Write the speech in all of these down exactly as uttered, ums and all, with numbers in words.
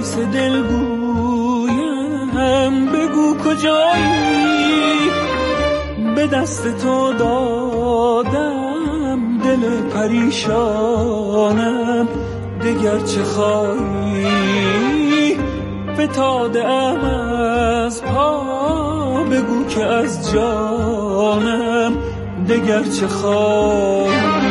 حدیث دلگویم بگو کجایی، به دست تو دادم دل پریشانم، دگر چه خواهی فتاده ام از پا، بگو که از جانم دگر چه خواهی.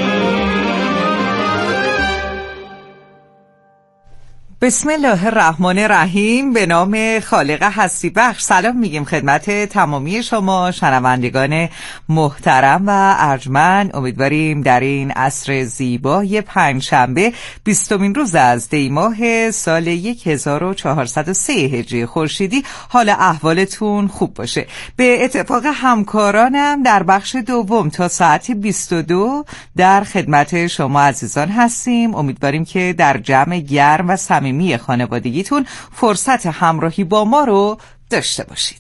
بسم الله الرحمن الرحیم. به نام خالق هستی بخش سلام میگیم خدمت تمامی شما شنوندگان محترم و ارجمند. امیدواریم در این عصر زیبای پنجشنبه بیستمین روز از دی ماه سال هزار و چهارصد و سه هجری خورشیدی حال احوالتون خوب باشه. به اتفاق همکارانم در بخش دوم تا ساعت بیست و دو در خدمت شما عزیزان هستیم. امیدواریم که در جمع گرم و صمیمی خانوادگیتون فرصت همراهی با ما رو داشته باشید.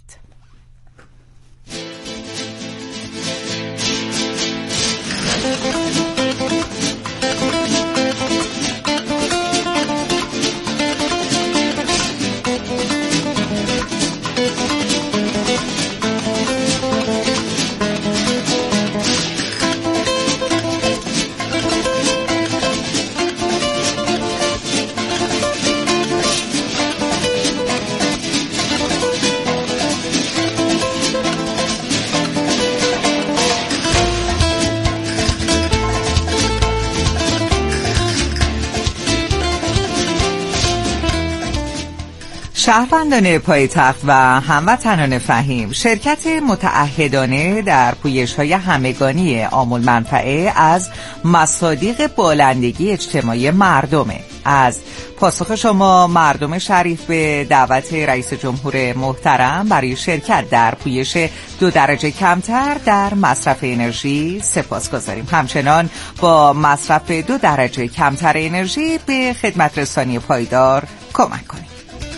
شهروندان پایتخت و هموطنان فهیم، شرکت متعهدانه در پویش‌های همگانی عام‌المنفعه از مصادیق بالندگی اجتماعی مردمه. از پاسخ شما مردم شریف به دعوت رئیس جمهور محترم برای شرکت در پویش دو درجه کمتر در مصرف انرژی سپاسگزاریم. همچنان با مصرف دو درجه کمتر انرژی به خدمت رسانی پایدار کمک کنیم.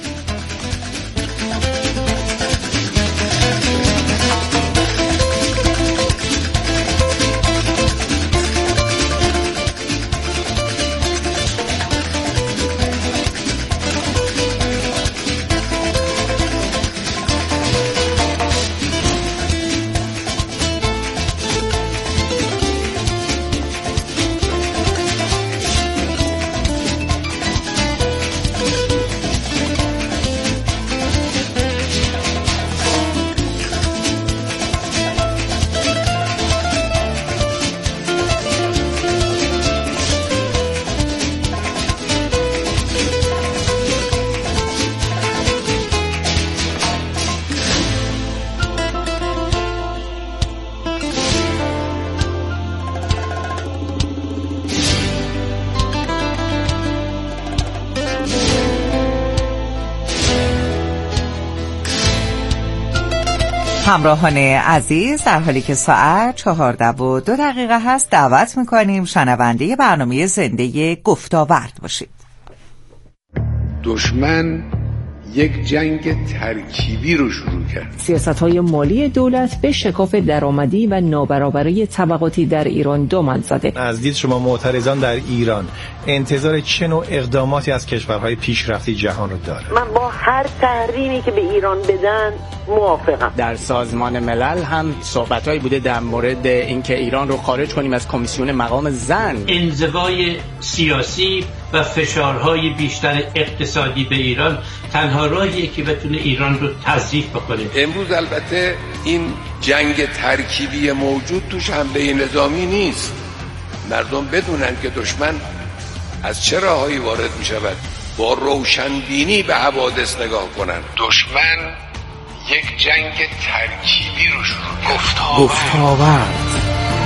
همراهان عزیز، در حالی که ساعت چهارده و دو دقیقه هست دعوت میکنیم شنونده برنامه زنده گفتاورد باشید. دشمن یک جنگ ترکیبی رو شروع کرد. سیاست‌های مالی دولت به شکاف درآمدی و نابرابری طبقاتی در ایران دامن زده. از دید شما معترضان در ایران انتظار چه نوع اقداماتی از کشورهای پیشرفته جهان رو داره؟ من با هر تحریمی که به ایران بدن موافقم. در سازمان ملل هم صحبتایی بوده در مورد اینکه ایران رو خارج کنیم از کمیسیون مقام زن. انزوای سیاسی و فشارهای بیشتر اقتصادی به ایران تنها راهیه که بتونه ایران رو تضعیف بکنه. امروز البته این جنگ ترکیبی موجود توش حمله نظامی نیست. مردم بدونن که دشمن از چه راههایی وارد می شود، با روشنبینی به حوادث نگاه کنن. دشمن یک جنگ ترکیبی رو شروع کرد. گفتاورد.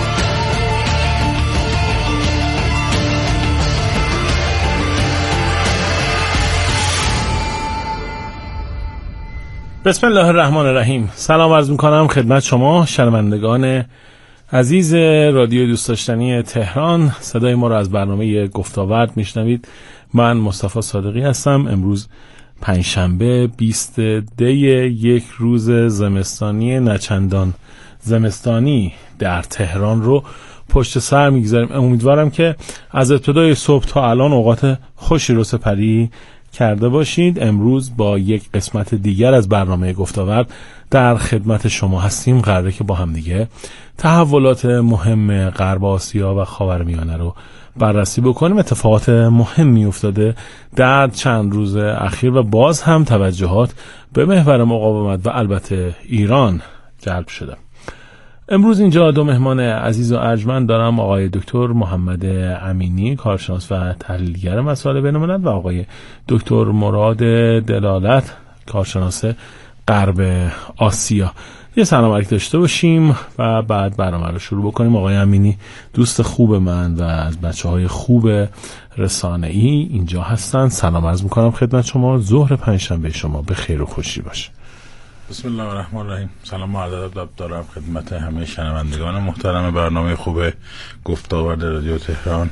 بسم الله الرحمن الرحیم. سلام عرض میکنم خدمت شما شنوندگان عزیز رادیو دوست داشتنی تهران. صدای ما را از برنامه گفتاورد میشنوید. من مصطفی صادقی هستم. امروز پنجشنبه بیست دی یک روز زمستانی نچندان زمستانی در تهران رو پشت سر میگذاریم. امیدوارم که از ابتدای صبح تا الان اوقات خوشی رو سپری کرده باشید. امروز با یک قسمت دیگر از برنامه گفت‌وآورد در خدمت شما هستیم. قراره که با هم دیگه تحولات مهم غرب آسیا و خاورمیانه رو بررسی بکنیم. اتفاقات مهمی افتاده در چند روز اخیر و باز هم توجهات به محور مقاومت و البته ایران جلب شده. امروز اینجا دو مهمان عزیز و ارجمند دارم، آقای دکتر محمد امینی، کارشناس و تحلیلگر مسائل بین‌الملل، و آقای دکتر مراد دلالت، کارشناس غرب آسیا. یه سلام علیک داشته باشیم و بعد برنامه رو شروع بکنیم. آقای امینی دوست خوب من و از بچه‌های خوب رسانه‌ای اینجا هستن. سلام عرض می‌کنم خدمت شما. ظهر پنجشنبه شما به خیر و خوشی باشه. بسم الله الرحمن الرحیم. سلام و ادب دارم خدمت همه شنوندگان محترم برنامه خوب گفت‌وآورد رادیو تهران.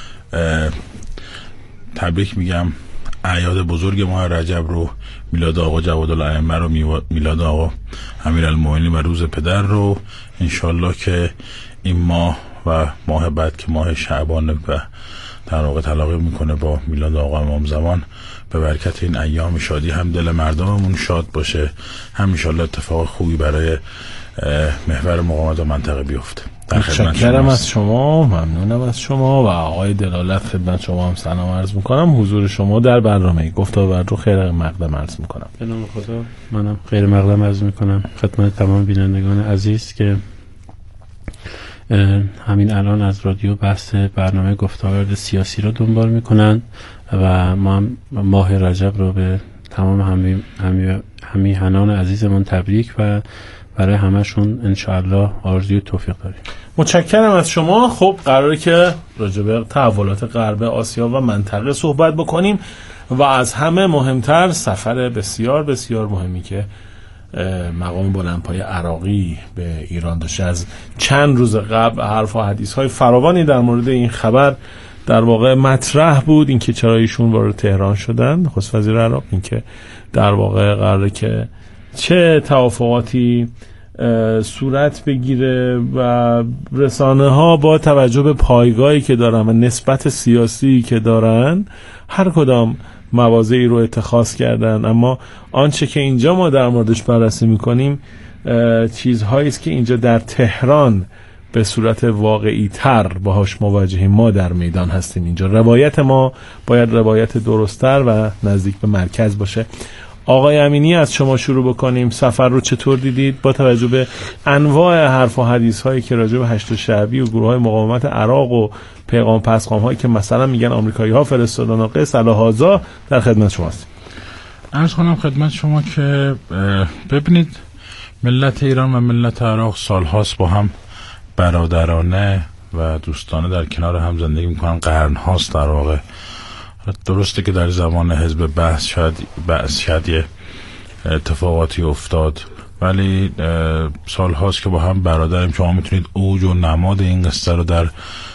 تبریک میگم اعیاد بزرگ ماه رجب رو، میلاد آقا جوادالائمه رو، میلاد آقا امیرالمومنین و روز پدر رو. انشالله که این ماه و ماه بعد که ماه شعبان و در واقع تلاقی میکنه با میلاد آقا امام زمان، به برکت این ایام شادی هم دل مردممون شاد باشه، هم انشالله اتفاق خوبی برای محور مقاومت و منطقه بیفته. متشکرم از شما، ممنونم از شما. و آقای دلالت خدمت شما هم سلام عرض میکنم. حضور شما در برنامه گفت‌وآورد رو خیر مقدم عرض میکنم. به نام خدا منم خیر مقدم عرض میکنم خدمت تمام بینندگان عزیز که همین الان از رادیو بحث برنامه گفت‌وآورد سیاسی رو دنبال میکنن و ما هم ماه رجب رو به تمام همی همی همیهنان عزیزمون تبریک و برای همشون انشاءالله آرزوی توفیق داریم. متشکرم از شما. خب قراره که راجع به تحولات غرب آسیا و منطقه صحبت بکنیم و از همه مهمتر سفر بسیار بسیار مهمی که مقام بلندپایه عراقی به ایران داشته. از چند روز قبل حرف و حدیث های فراوانی در مورد این خبر در واقع مطرح بود، اینکه چرا ایشون وارد تهران شدن، نخست وزیر عراق، اینکه در واقع قراره که چه توافقاتی صورت بگیره و رسانه ها با توجه به پایگاهی که دارن و نسبت سیاسی که دارن هر کدام مواضعی رو اتخاذ کردن. اما آنچه که اینجا ما در موردش بررسی میکنیم چیزهایی است که اینجا در تهران به صورت واقعی تر باهاش مواجهیم. ما در میدان هستیم اینجا. روایت ما باید روایت درست‌تر و نزدیک به مرکز باشه. آقای امینی از شما شروع بکنیم. سفر رو چطور دیدید با توجه به انواع حرف و حدیث هایی که راجع به هشت شعبی و گروه های مقاومت عراق و پیغام پسخام هایی که مثلا میگن آمریکایی ها فرستادن و قصه لهذا در خدمت شماست؟ عرض کنم خدمت شما که ببینید ملت ایران و ملت عراق سالهاست با هم برادرانه و دوستانه در کنار هم زندگی میکنن. قرن هاست در واقع. درسته که در زمان حزب بحث شاید بحث شاید یه اتفاقاتی افتاد، ولی سال هاست که با هم برادریم. شما میتونید اوج و نماد این قصه رو در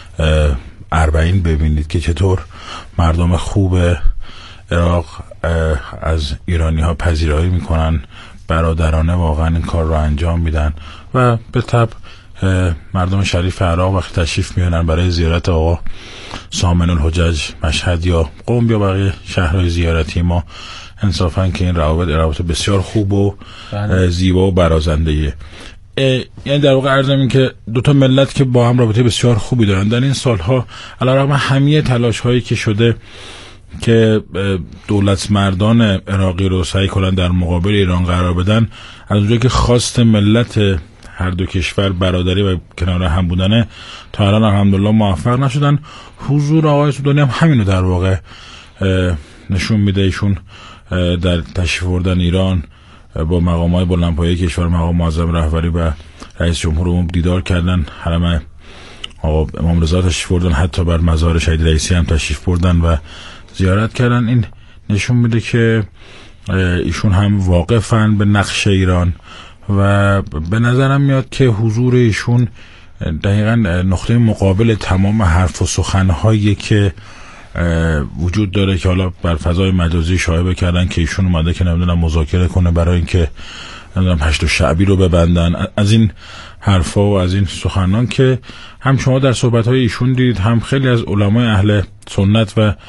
اربعین ببینید که چطور مردم خوب عراق از ایرانی ها پذیرایی میکنن، برادرانه واقعا این کار رو انجام میدن و به طب مردم شریف عراق وقتی تشریف میانن برای زیارت آقا سامن الحجج مشهد یا قم یا بقیه شهرهای زیارتی ما، انصافا که این روابط روابط بسیار خوب و زیبا و برازنده‌ایه. یعنی در واقع عرضم این که دو تا ملت که با هم رابطه بسیار خوبی دارن در این سالها، علیرغم همه تلاش هایی که شده که دولت مردان عراقی رو سعی کنن در مقابل ایران قرار بدن، از اونجایی که خواست ملت هر دو کشور برادری و کنار هم بودنه تا الان الحمدلله موفق نشدن. حضور آقای سودانی هم همینو در واقع نشون میده. ایشون در تشریف بردن ایران با مقامات بلندپایه کشور، مقام معظم رهبری و رئیس جمهور عمومی دیدار کردن. حرم آقا امام رضا تشریف بردن، حتی بر مزار شهید رئیسی هم تشریف بردن و زیارت کردن. این نشون میده که ایشون هم واقفن به نقش ایران و به نظرم میاد که حضور ایشون دقیقاً نقطه مقابل تمام حرف و سخنهایی که وجود داره که حالا بر فضای مجازی شایعه کردن که ایشون اومده که نمیدونم مذاکره کنه برای اینکه نمیدونم هشت شعبی رو ببندن. از این حرفا و از این سخنان که هم شما در صحبت‌های ایشون دیدید، هم خیلی از علمای اهل سنت و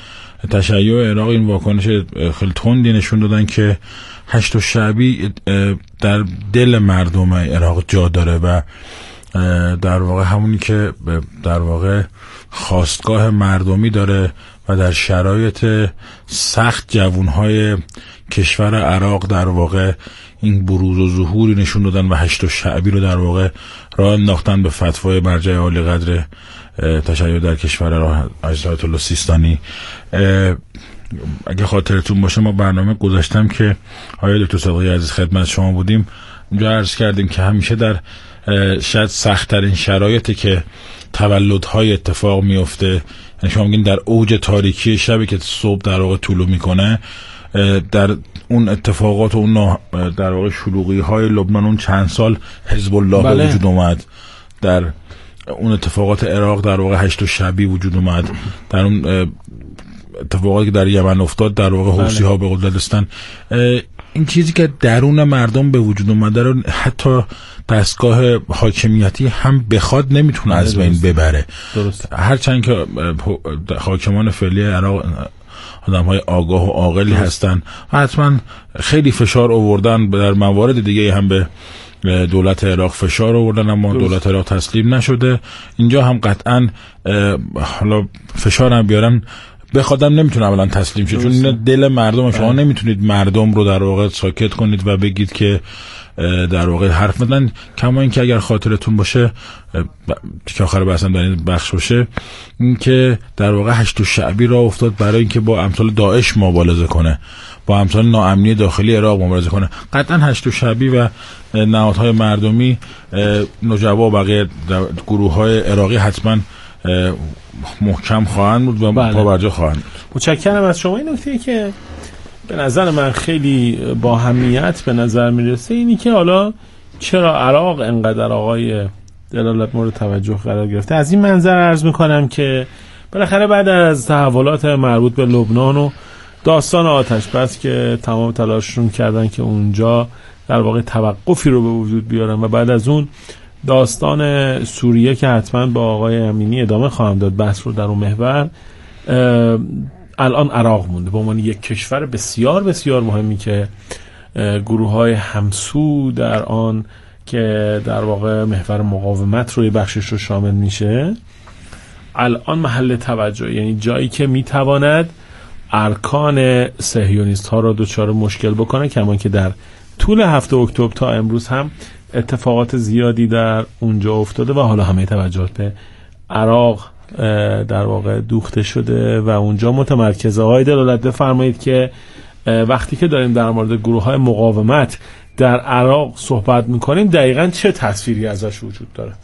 تشیع عراق این واکنش خیلی تندی نشون دادن که هشت شعبی در دل مردم عراق جا داره و در واقع همونی که در واقع خواستگاه مردمی داره و در شرایط سخت جوانهای کشور عراق در واقع این بروز و ظهوری نشون دادن و هشت شعبی رو در واقع راه انداختن به فتوای مرجع عالی قدر تشیع در کشور عراق حضرت الله سیستانی. اگه خاطرتون باشه ما برنامه گذاشتم که آقای دکتر صادقی عزیز خدمت شما بودیم، اونجا عرض کردیم که همیشه در شاید سخت‌ترین شرایطی که تولدهای اتفاق میفته، یعنی شما میگین در اوج تاریکی شبی که صبح در واقع طلوع میکنه، در اون اتفاقات و اون در واقع شلوغی های لبنان اون چند سال حزب الله بله. وجود اومد، در اون اتفاقات عراق در واقع هشت شعبی وجود اومد، در اون اتفاقاتی که در یمن افتاد در واقع حوثی ها به قدرت رسیدن. این چیزی که درون مردم به وجود اومده رو حتی دستگاه حاکمیتی هم بخواد نمیتونه از بین ببره. درست. هرچند که حاکمان فعلی عراق آدم های آگاه و عاقلی هستن، حتما خیلی فشار آوردن، در موارد دیگه هم به دولت عراق فشار آوردن، اما درست. دولت عراق تسلیم نشده. اینجا هم قطعا حالا فشار هم بیارن بخوادم نمیتونه اولا تسلیم شه، چون این دل مردم، شما نمیتونید مردم رو در واقع ساکت کنید و بگید که در واقع حرف بدن. کما این که اگر خاطرتون باشه که آخر بحثم در این بخش باشه، این که در واقع هشت شعبی را افتاد برای اینکه با امثال داعش مبارزه کنه، با امثال ناامنی داخلی عراق مبارزه کنه. قطعا هشت شعبی و نهادهای مردمی نجبا و بقیه گروه های عراقی حتما محکم خواهند بود و بله. پابرجا خواهند بود. متشکرم از شما. این نکته که به نظر من خیلی با اهمیت به نظر میرسه اینی که حالا چرا عراق انقدر آقای دلالت مورد توجه قرار گرفته. از این منظر عرض میکنم که بالاخره بعد از تحولات مربوط به لبنان و داستان آتش بس که تمام تلاششون کردن که اونجا در واقع توقفی رو به وجود بیارن و بعد از اون داستان سوریه که حتما با آقای امینی ادامه خواهم داد بحث رو در اون محور، الان عراق مونده به عنوان یک کشور بسیار بسیار مهمی که گروه های همسو در آن که در واقع محور مقاومت روی بخشش رو شامل میشه الان محل توجه، یعنی جایی که میتواند ارکان صهیونیست ها را دچار مشکل بکنه، کما که در طول هفته اکتبر تا امروز هم اتفاقات زیادی در اونجا افتاده و حالا همه توجهات به عراق در واقع دوخته شده و اونجا متمرکزه. های دلالت بفرمایید که وقتی که داریم در مورد گروه های مقاومت در عراق صحبت میکنیم دقیقاً چه تصویری ازش وجود داره؟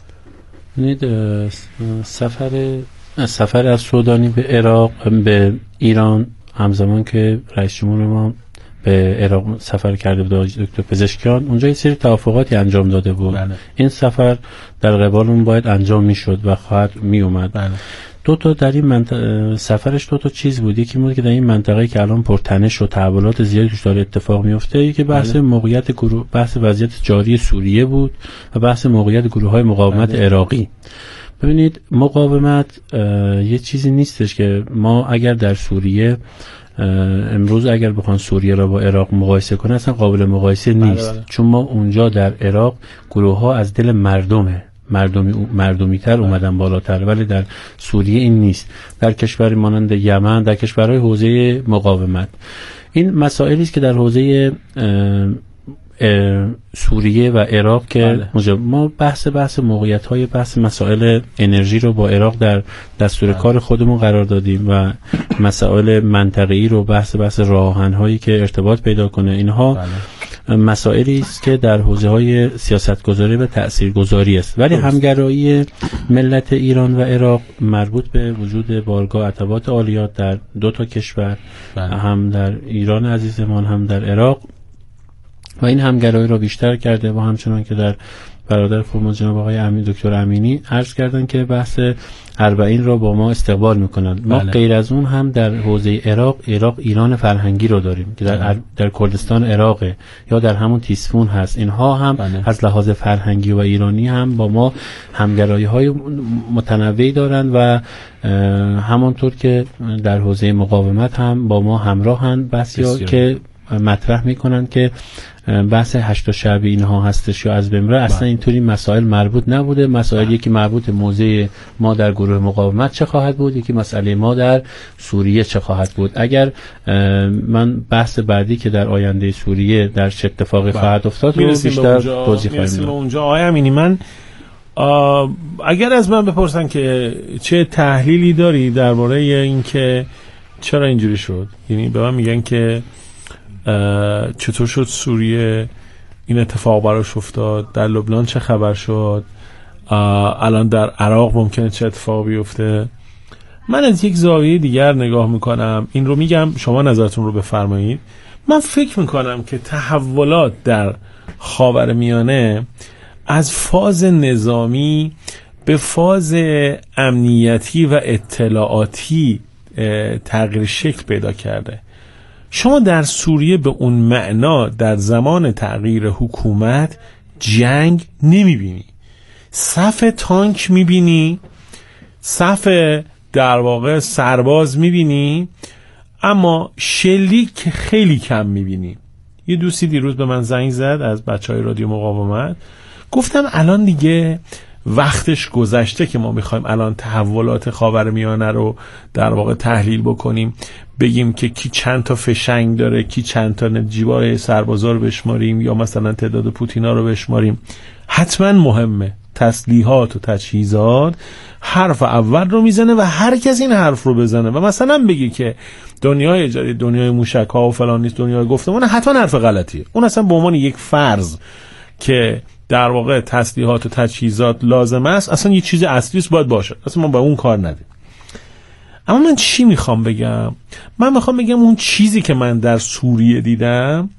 سفر سفر از سودانی به عراق به ایران همزمان که رئیس جمهور ما به عراق سفر کرده بود دکتر پزشکیان، اونجا یه سری توافقاتی انجام داده بود. بله. این سفر در قبال اون باید انجام میشد و خواهد می اومد. بله. دو تا در این منطقه سفرش دو تا چیز بود. یکی بود که در این منطقه که الان پرتنش و تحولات زیادی توش داره اتفاق میفته، یکی بحث بله. موقعیت گروه بحث وضعیت جاری سوریه بود و بحث موقعیت گروه‌های مقاومت بله. عراقی. ببینید مقاومت یه چیزی نیستش که ما اگر در سوریه امروز اگر بخوان سوریه را با عراق مقایسه کنه اصلا قابل مقایسه نیست. بله بله. چون ما اونجا در عراق گروه ها از دل مردمه مردمی مردمی تر بله. اومدن بالاتر، ولی در سوریه این نیست. در کشوری مانند یمن، در کشورهای حوزه مقاومت، این مسائلی است که در حوزه سوریه و عراق که بله. ما بحث بحث موقعیت‌های بحث مسائل انرژی رو با عراق در دستور بله. کار خودمون قرار دادیم و مسائل منطقه‌ای رو بحث بحث راه‌آهن‌هایی که ارتباط پیدا کنه، اینها بله. مسائلی است که در حوزه‌های سیاست‌گذاری و تأثیرگذاری است. ولی همگرایی ملت ایران و عراق مربوط به وجود بارگاه عتبات عالیات در دو تا کشور بله. هم در ایران عزیزمان هم در عراق و این همگرایی را بیشتر کرده و همچنان که در برادر فرما جناب آقای امین دکتر امینی عرض کردن که بحث اربعین را با ما استقبال میکنند. ما بله. غیر از اون هم در حوزه عراق عراق ایران فرهنگی رو داریم که در در کردستان عراق یا در همون تیسفون هست. اینها هم بله. از لحاظ فرهنگی و ایرانی هم با ما همگرایی‌های متنوعی دارند و همانطور که در حوزه مقاومت هم با ما همراهند. بسیار که مطرح میکنن که بحث هشت شعب اینها هستش یا از بمره اصلا اینطوری مسائل مربوط نبوده. مسائل یکی مربوط موضع ما در گروه مقاومت چه خواهد بود، یکی مسئله ما در سوریه چه خواهد بود. اگر من بحث بعدی که در آینده سوریه در چه اتفاقی خواهد افتاد رو بیشتر توضیح خواهیم داد. اونجا آقای امینی، من اگر از من بپرسن که چه تحلیلی داری درباره اینکه چرا اینجوری شد، یعنی به من میگن که چطور شد سوریه این اتفاق براش افتاد، در لبنان چه خبر شد، الان در عراق ممکنه چه اتفاق بیفته، من از یک زاویه دیگر نگاه میکنم. این رو میگم، شما نظرتون رو بفرمایید. من فکر میکنم که تحولات در خاورمیانه از فاز نظامی به فاز امنیتی و اطلاعاتی تغییر شکل پیدا کرده. شما در سوریه به اون معنا در زمان تغییر حکومت جنگ نمیبینی، صف تانک میبینی، صف در واقع سرباز میبینی، اما شلیک خیلی کم میبینی. یه دوستی دیروز به من زنگ زد از بچهای رادیو مقاومت، گفتم الان دیگه وقتش گذشته که ما میخوایم الان تحولات خاورمیانه رو در واقع تحلیل بکنیم، بگیم که کی چند تا فشنگ داره، کی چند تا جیبای سربازا رو بشماریم یا مثلا تعداد پوتینا رو بشماریم. حتما مهمه، تسلیحات و تجهیزات حرف اول رو میزنه و هر کس این حرف رو بزنه و مثلا بگی که دنیای جدید دنیای موشک ها و فلان نیست، دنیای گفتمان، حتما حرف غلطیه. اون اصلا به عنوان یک فرض که در واقع تسلیحات و تجهیزات لازم است، اصلا یه چیز اصلی است، باید باشه، اصلا ما با اون کار ندیم. اما من چی میخوام بگم؟ من میخوام بگم اون چیزی که من در سوریه دیدم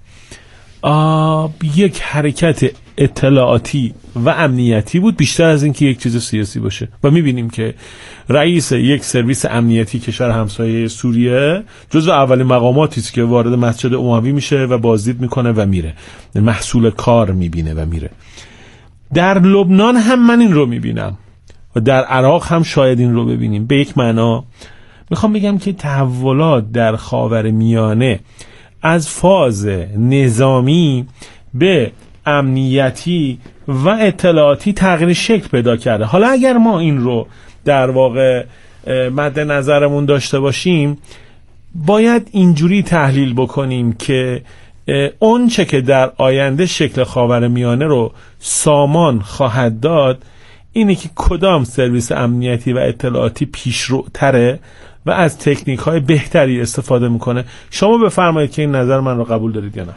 یک حرکت اطلاعاتی و امنیتی بود بیشتر از این که یک چیز سیاسی باشه. و میبینیم که رئیس یک سرویس امنیتی کشور همسایه سوریه جزو اولین مقاماتی است که وارد مسجد اموی میشه و بازدید میکنه و میره، محصول کار میبینه و میره. در لبنان هم من این رو میبینم و در عراق هم شاید این رو ببینیم. به یک معنا میخوام بگم که تحولات در خاورمیانه از فاز نظامی به امنیتی و اطلاعاتی تغییر شکل پیدا کرده. حالا اگر ما این رو در واقع مد نظرمون داشته باشیم، باید اینجوری تحلیل بکنیم که اون چه که در آینده شکل خاورمیانه رو سامان خواهد داد اینه که کدام سرویس امنیتی و اطلاعاتی پیشروتره و از تکنیک های بهتری استفاده میکنه. شما بفرمایید که این نظر من رو قبول دارید یا نه؟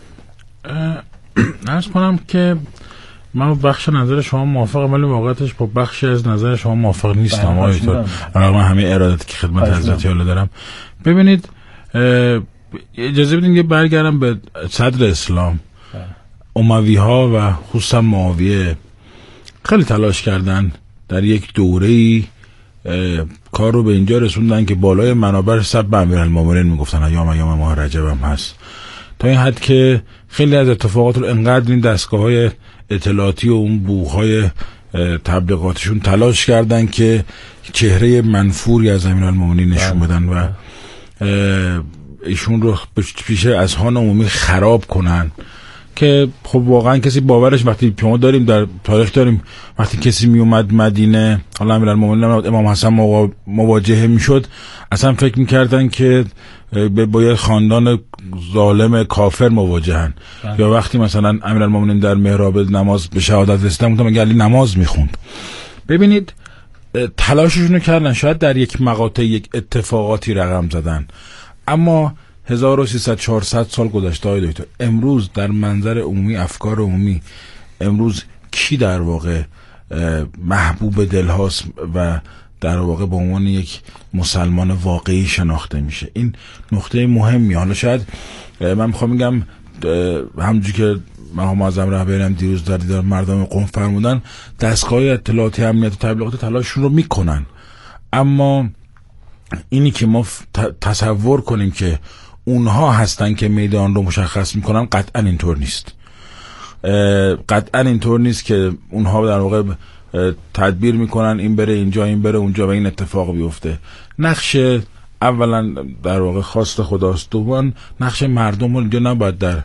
عرض کنم که من بخش نظر شما موافقم، ولی واقعیتش با بخشی از نظر شما موافق نیستم. آیتون رغم همه ارادتی که خدمت حضرت عالی دارم. ببینید، اجازه بدین که برگردم به صدر اسلام. اموی ها و خصوصا معاویه خیلی تلاش کردن در یک دوره‌ای کار رو به اینجا رسوندن که بالای منابر سب امیرالمومنین میگفتن ایام ایام ماه رجب هم هست، تا این حد که خیلی از اتفاقات رو انقدر این دستگاه‌های اطلاعاتی و اون بوغ‌های تبلیغاتشون تلاش کردن که چهره منفوری از امیرالمومنین نشون بدن و ایشون رو پیش اذهان عمومی خراب کنن، که خب واقعا کسی باورش، وقتی ما داریم در تاریخ داریم وقتی کسی می اومد مدینه، حالا امیرالمومنین امام حسن مواجهه میشد، اصلا فکر میکردن که با یه خاندان ظالم کافر مواجهن. یا وقتی مثلا امیرالمومنین در محراب نماز به شهادت رسیدن، گفتم مگه علی نماز میخوند. ببینید تلاششون کردن، شاید در یک مقاطع یک اتفاقاتی رقم زدن، اما هزار و سیصد چهارصد سال گذشته های دکتر، امروز در منظر عمومی، افکار عمومی، امروز کی در واقع محبوب دل هاست و در واقع به عنوان یک مسلمان واقعی شناخته میشه؟ این نقطه مهمی. حالا شاید من میخوام بگم همونجوری که مقام معظم رهبری هم دیروز در دیدار مردم قم فرمودن، دستگاه اطلاعاتی امنیت و تبلیغات تلاششون رو میکنن، اما اینی که ما تصور کنیم که اونها هستن که میدان رو مشخص میکنن قطعا اینطور نیست. قطعا اینطور نیست که اونها در واقع تدبیر میکنن این بره اینجا این بره اونجا و این اتفاق بیفته. نقش اولا در واقع خواست خداست، دوم نقش مردم رو اینجا نباید در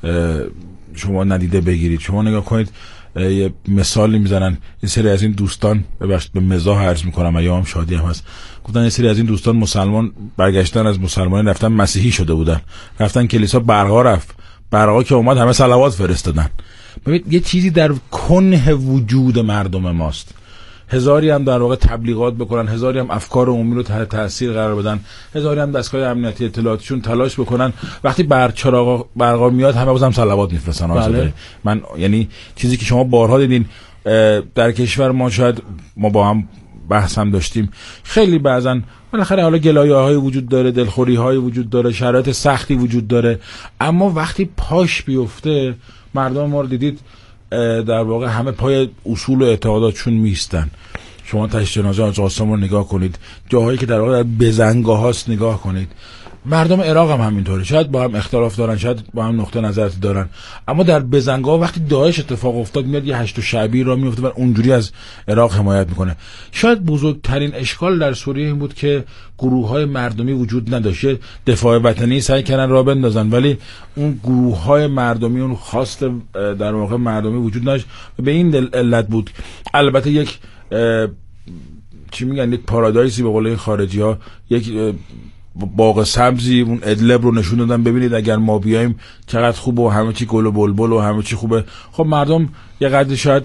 شما ندیده بگیرید. شما نگاه کنید، یه مثالی میزنن، این سری از این دوستان ببخشید به مزاح عرض میکنم، ایام شادی هم هست، گفتن این سری از این دوستان مسلمان برگشتن از مسلمانی رفتن مسیحی شده بودن، رفتن کلیسا برقا رفت، برقا که اومد همه صلوات فرستادن. ببینید یه چیزی در کنه وجود مردم ماست. هزاری هم در واقع تبلیغات بکنن، هزاری هم افکار عمومی رو تحت تاثیر قرار بدن، هزاری هم دستگاه امنیتی اطلاعاتیشون تلاش بکنن، وقتی بر چراغ برقا میاد همه بازم صلوات میفرستن. بله. من یعنی چیزی که شما بارها دیدین در کشور ما، شاید ما با هم بحث هم داشتیم، خیلی بعضن بالاخره حالا گلایه‌های وجود داره، دلخوری‌های وجود داره، شرایط سختی وجود داره، اما وقتی پاش بیفته مردم ما رو دیدید در واقع همه پای اصول و اعتقاداتشون میستن. شما تشت جنازه حاج قاسم رو نگاه کنید، جاهایی که در واقع بزنگاه هاست نگاه کنید. مردم عراق هم همینطوره، شاید با هم اختلاف دارن، شاید با هم نقطه نظرت دارن، اما در بزنگاه وقتی داعش اتفاق افتاد میاد یه هشت شعبی را میفته و اونجوری از عراق حمایت میکنه. شاید بزرگترین اشکال در سوریه این بود که گروه‌های مردمی وجود نداشت. دفاع وطنی سعی کردن راه بندازن، ولی اون گروه‌های مردمی، اون خواست در واقع مردمی وجود نداشت. به این علت بود. البته یک چی میگن، یک پارادایسی به قول این خارجی‌ها، یک باغ سبزی اون ادلب رو نشون دادن، ببینید اگر ما بیایم چقدر خوبه و همه چی گل و بلبل و همه چی خوبه. خب مردم یه قدر شاید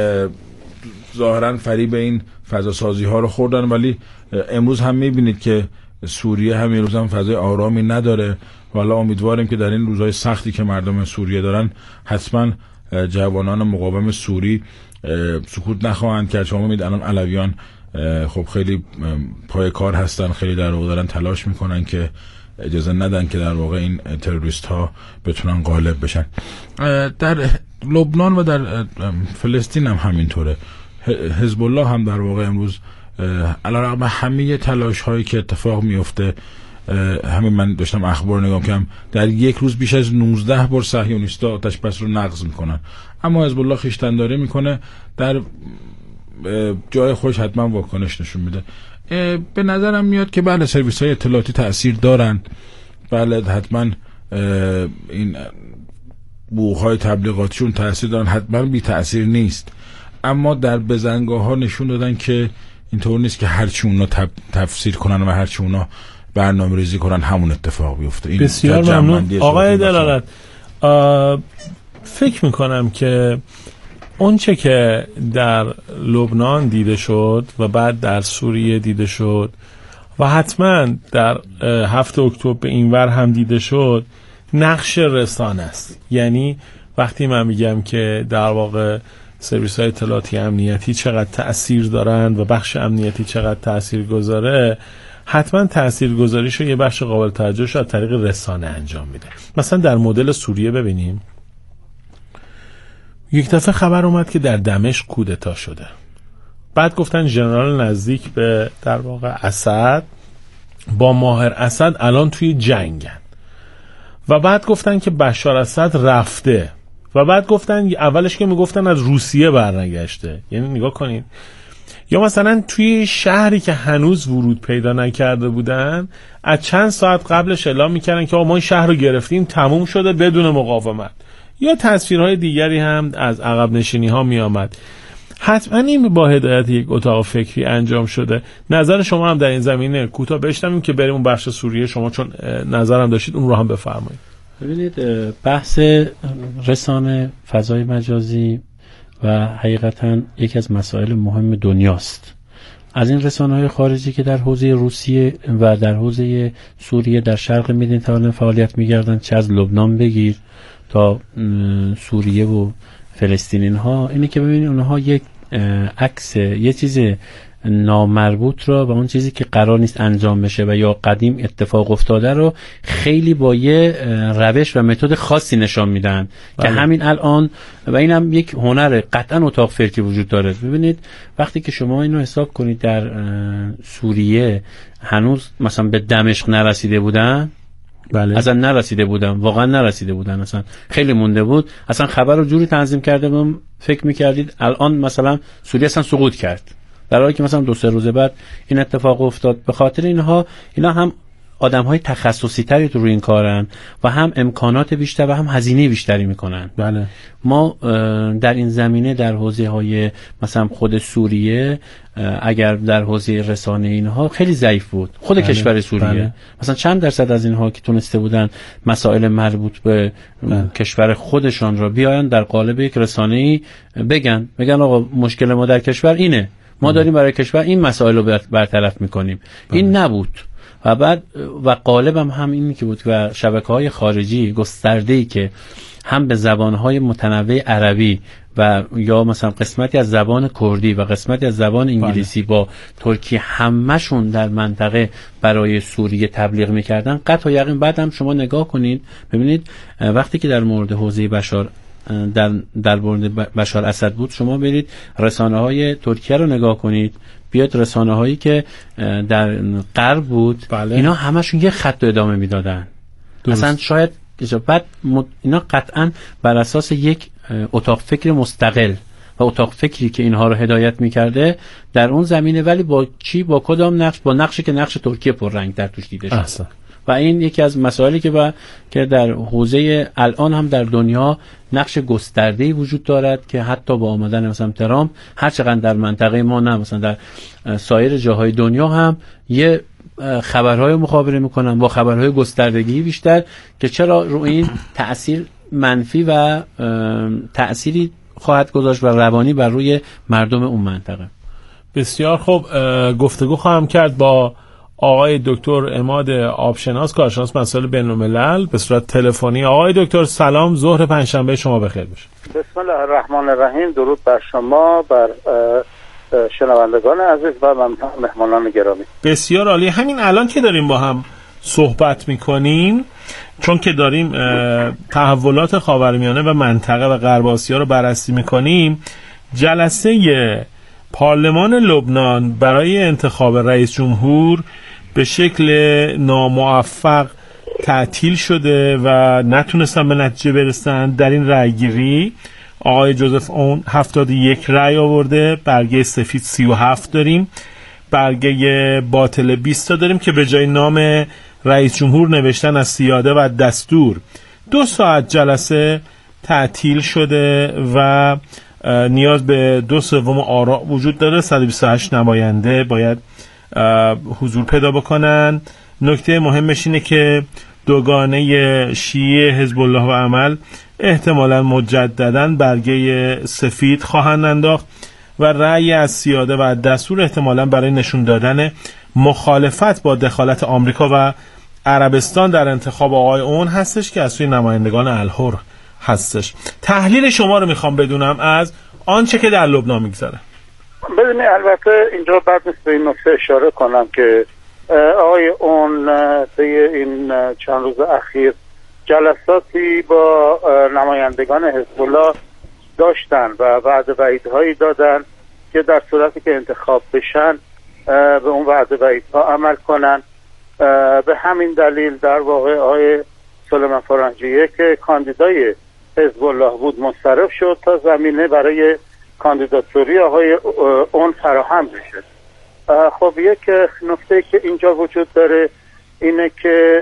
ظاهرا فریب این فضا سازی ها رو خوردن، ولی امروز هم میبینید که سوریه هم امروز هم فضای آرامی نداره. والا امیدواریم که در این روزهای سختی که مردم سوریه دارن حتما جوانان مقاوم سوری سکوت نخواهند کرد. شما میبینید الان علویان خب خیلی پای کار هستن، خیلی در واقع دارن تلاش میکنن که اجازه ندن که در واقع این تروریست ها بتونن غالب بشن. در لبنان و در فلسطین هم همینطوره. حزب الله هم در واقع امروز علیرغم همه تلاش هایی که اتفاق میفته، همین من داشتم اخبار نگاه کردم، در یک روز بیش از نوزده بار صهیونیست‌ها آتش بس رو نقض میکنن، اما حزب الله خویشتنداری میکنه، در جای خوش حتما واکنش نشون میده. به نظرم میاد که بله سرویس های اطلاعاتی تأثیر دارن، بله حتما این بوق های تبلیغاتیشون تأثیر دارن، حتما بی تأثیر نیست، اما در بزنگاه ها نشون دادن که اینطور نیست که هرچی اونا تفسیر کنن و هرچی اونا برنامه ریزی کنن همون اتفاق بیفته. این بسیار ممنون آقای دلالت. فکر میکنم که اون چه که در لبنان دیده شد و بعد در سوریه دیده شد و حتما در هفت اکتبر به اینور هم دیده شد، نقش رسانه است. یعنی وقتی من میگم که در واقع سرویس های اطلاعاتی امنیتی چقدر تأثیر دارند و بخش امنیتی چقدر تأثیر گذاره، حتما تأثیر گذاریشو یه بخش قابل توجهش از طریق رسانه انجام میده. مثلا در مدل سوریه ببینیم، یک دفعه خبر اومد که در دمشق کودتا شده، بعد گفتن ژنرال نزدیک به در واقع اسد با ماهر اسد الان توی جنگن، و بعد گفتن که بشار اسد رفته، و بعد گفتن اولش که میگفتن از روسیه برنگشته. یعنی نگاه کنید، یا مثلا توی شهری که هنوز ورود پیدا نکرده بودن از چند ساعت قبلش اعلام میکردن که ما این شهر رو گرفتیم، تموم شده بدون مقاومت. یا تصویرهای دیگری هم از عقب نشینی ها می آمد. حتما این با هدایت یک اتاق فکری انجام شده. نظر شما هم در این زمینه کوتاه بشنویم که بریم اون بخش سوریه، شما چون نظرم داشتید اون رو هم بفرمایید. ببینید، بحث رسانه، فضای مجازی و حقیقتا یکی از مسائل مهم دنیاست. از این رسانه‌های خارجی که در حوزه روسیه و در حوزه سوریه در شرق مدیترانه فعالیت می‌کردن، چه از لبنان بگیر تا سوریه و فلسطینین ها، اینی که ببینید اونها یک عکس، یه چیز نامربوط رو و اون چیزی که قرار نیست انجام بشه و یا قدیم اتفاق افتاده رو خیلی با یه روش و متد خاصی نشان میدن که همین الان و اینم یک هنر قطعا اتاق فکری وجود داره. ببینید وقتی که شما اینو حساب کنید در سوریه هنوز مثلا به دمشق نرسیده بودن، بله. اصلا نرسیده بودن، واقعا نرسیده بودن، اصلا خیلی مونده بود، اصلا خبر رو جوری تنظیم کرده بودم فکر میکردید الان مثلا سوریه اصلا سقوط کرد، در حالی که مثلا دو سه روز بعد این اتفاق افتاد. به خاطر اینها اینا هم آدم‌های تخصصی تری تو روی این کارن و هم امکانات بیشتر و هم هزینه بیشتری میکنن. بله. ما در این زمینه در حوزه‌های مثلا خود سوریه اگر در حوزه رسانه اینها خیلی ضعیف بود خود بله. کشور سوریه بله. مثلا چند درصد از اینها که تونسته بودن مسائل مربوط به بله. کشور خودشان را بیاین در قالب یک رسانه‌ای بگن بگن آقا مشکل ما در کشور اینه، ما داریم برای کشور این مسائل رو برطرف میکنیم. بله. این نبود و بعد و قالبم هم اینی که بود و شبکه‌های خارجی گسترده‌ای که هم به زبان‌های متنوع عربی و یا مثلا قسمتی از زبان کردی و قسمتی از زبان انگلیسی بله. با ترکی همشون در منطقه برای سوریه تبلیغ می‌کردن. قطع و یقین بعد هم شما نگاه کنید ببینید وقتی که در مورد حوزه بشار در در مورد بشار اسد بود شما برید رسانه‌های ترکیه رو نگاه کنید، بیاد رسانه هایی که در غرب بود بله. اینا همشون یه خط ادامه میدادن اصلا شاید بعد اینا قطعا بر اساس یک اتاق فکر مستقل و اتاق فکری که اینها رو هدایت میکرده در اون زمینه، ولی با چی با کدام نقش؟ با نقشی که نقش ترکیه پررنگ در توش دیده شد و این یکی از مسائلی که با که در حوزه الان هم در دنیا نقش گسترده‌ای وجود دارد که حتی با آمدن مثلا ترامپ هر چقدر در منطقه ما نه مثلا در سایر جاهای دنیا هم یه خبرهای مخابره میکنن با خبرهای گستردگی بیشتر که چرا رو این تأثیر منفی و تأثیری خواهد گذاشت و روانی بر روی مردم اون منطقه. بسیار خوب، گفتگو خواهم کرد با آقای دکتر عماد آبشناس کارشناس مسائل بین‌الملل به صورت تلفنی. آقای دکتر سلام، ظهر پنجشنبه شما بخیر باشه. بسم الله الرحمن الرحیم. درود بر شما، بر شنوندگان عزیز و مهمانان گرامی. بسیار عالی. همین الان که داریم با هم صحبت میکنیم چون که داریم تحولات خاورمیانه و منطقه و غرب آسیا رو بررسی میکنیم، جلسه پارلمان لبنان برای انتخاب رئیس جمهور به شکل ناموفق تعطیل شده و نتونستن به نتیجه برسن. در این رأیگیری آقای جوزف اون هفتاد و یک رأی آورده، برگه سفید سی و هفت داریم، برگه باطل بیست تا داریم که به جای نام رئیس جمهور نوشتن از سیاده و دستور. دو ساعت جلسه تعطیل شده و نیاز به دو سوم آرا وجود داره. صد و بیست و هشت نماینده باید حضور پیدا بکنن. نکته مهمش اینه که دوگانه شیعه حزب الله و عمل احتمالاً مجدداً برگه سفید خواهند انداخت و رأی از سیاده و دستور احتمالاً برای نشون دادن مخالفت با دخالت آمریکا و عربستان در انتخاب آقای اون هستش که از سوی نمایندگان الحر هستش. تحلیل شما رو میخوام بدونم از آنچه که در لبنان میگذره. ببینید البته اینجا بعد نیست به این نکته اشاره کنم که آقای اون طی این چند روز اخیر جلساتی با نمایندگان حزب الله داشتن و وعده وعیدهایی دادن که در صورتی که انتخاب بشن به اون وعده وعیدها عمل کنن. به همین دلیل در واقع آقای سلیمان فرنجیه که کاندیدای حزب الله بود منصرف شد تا زمینه برای کاندیداتوری آقای اون فراهم بشه. خب یک نکته که اینجا وجود داره اینه که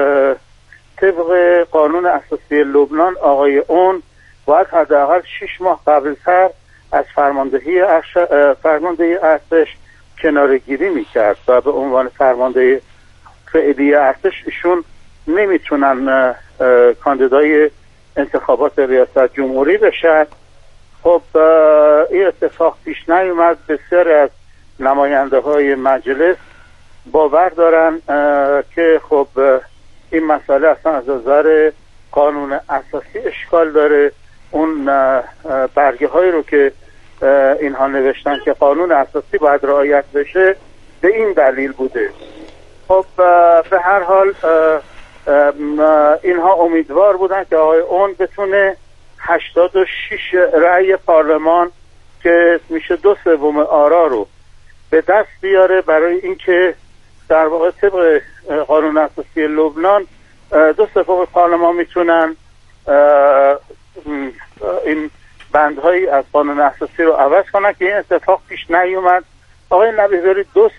طبق قانون اساسی لبنان آقای اون باید حداقل شش ماه قبلتر از فرماندهی فرماندهی ارتش کناره‌گیری میکرد و به عنوان فرمانده فعلی ارتش ایشون نمیتونن کاندیدای انتخابات ریاست جمهوری بشن. خب این اتفاق پیش نیومد. بسیاری از نماینده های مجلس باور دارن که خب این مسئله اصلا از نظر قانون اساسی اشکال داره. اون برگه هایی رو که اینها نوشتن که قانون اساسی باید رعایت بشه به این دلیل بوده. خب به هر حال اینها امیدوار بودن که آقای اون بتونه هشتاد و شش رأی پارلمان که میشه دو سوم آرا رو به دست بیاره برای اینکه در واقع طبق قانون اساسی لبنان دو سوم پارلمان میتونن این بندهایی از قانون اساسی رو عوض کنن که این اتفاق پیش نیومد. آقای نبی‌بری دو